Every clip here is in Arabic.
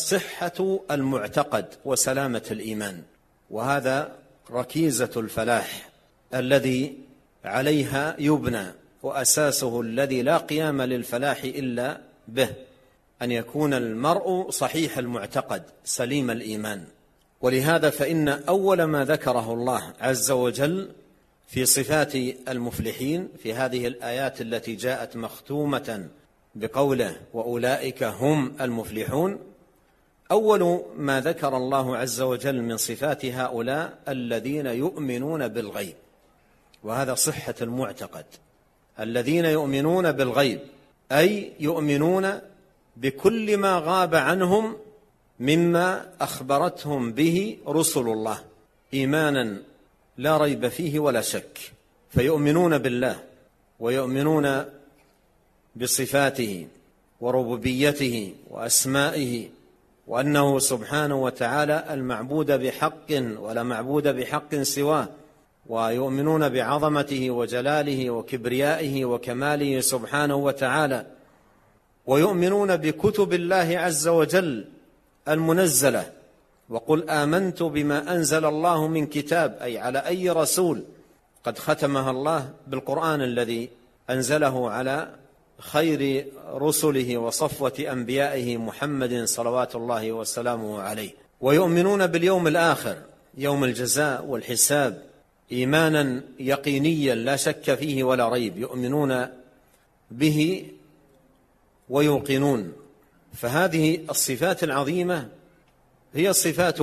صحة المعتقد وسلامة الإيمان، وهذا ركيزة الفلاح الذي عليها يبنى، وأساسه الذي لا قيام للفلاح إلا به، أن يكون المرء صحيح المعتقد سليم الإيمان. ولهذا فإن أول ما ذكره الله عز وجل في صفات المفلحين في هذه الآيات التي جاءت مختومة بقوله وأولئك هم المفلحون، أول ما ذكر الله عز وجل من صفات هؤلاء الذين يؤمنون بالغيب، وهذا صحة المعتقد. الذين يؤمنون بالغيب أي يؤمنون بكل ما غاب عنهم مما أخبرتهم به رسل الله إيمانا لا ريب فيه ولا شك، فيؤمنون بالله ويؤمنون بصفاته وربوبيته وأسمائه، وأنه سبحانه وتعالى المعبود بحق ولا معبود بحق سواه، ويؤمنون بعظمته وجلاله وكبريائه وكماله سبحانه وتعالى، ويؤمنون بكتب الله عز وجل المنزلة. وقل آمنت بما أنزل الله من كتاب، أي على أي رسول قد ختمها الله بالقرآن الذي أنزله على خير رسله وصفوة أنبيائه محمد صلوات الله وسلامه عليه. ويؤمنون باليوم الآخر، يوم الجزاء والحساب، إيمانا يقينيا لا شك فيه ولا ريب، يؤمنون به ويوقنون. فهذه الصفات العظيمة هي الصفات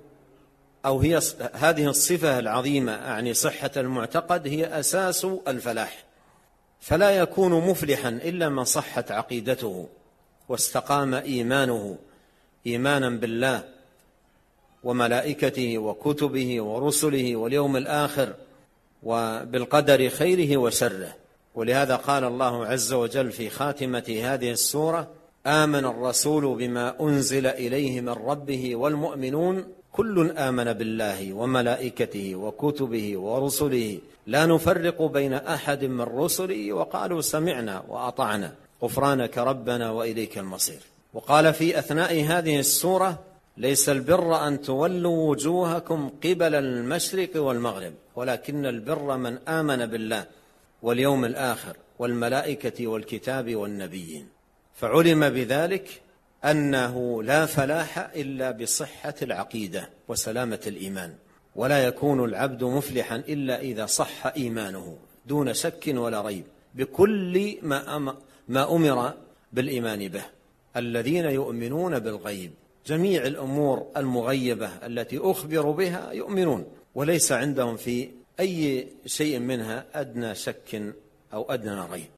هذه الصفة العظيمة، أعني صحة المعتقد، هي أساس الفلاح. فلا يكون مفلحا إلا من صحت عقيدته واستقام إيمانه إيمانا بالله وملائكته وكتبه ورسله واليوم الآخر وبالقدر خيره وشره. ولهذا قال الله عز وجل في خاتمة هذه السورة: آمن الرسول بما أنزل إليه من ربه والمؤمنون كل آمن بالله وملائكته وكتبه ورسله لا نفرق بين أحد من رسله وقالوا سمعنا وأطعنا غفرانك ربنا وإليك المصير. وقال في أثناء هذه السورة: ليس البر أن تولوا وجوهكم قبل المشرق والمغرب ولكن البر من آمن بالله واليوم الآخر والملائكة والكتاب والنبيين. فعلم بذلك أنه لا فلاح إلا بصحة العقيدة وسلامة الإيمان، ولا يكون العبد مفلحا إلا إذا صح إيمانه دون شك ولا ريب بكل ما أمر بالإيمان به. الذين يؤمنون بالغيب، جميع الأمور المغيبة التي أخبروا بها يؤمنون، وليس عندهم في أي شيء منها أدنى شك أو أدنى ريب.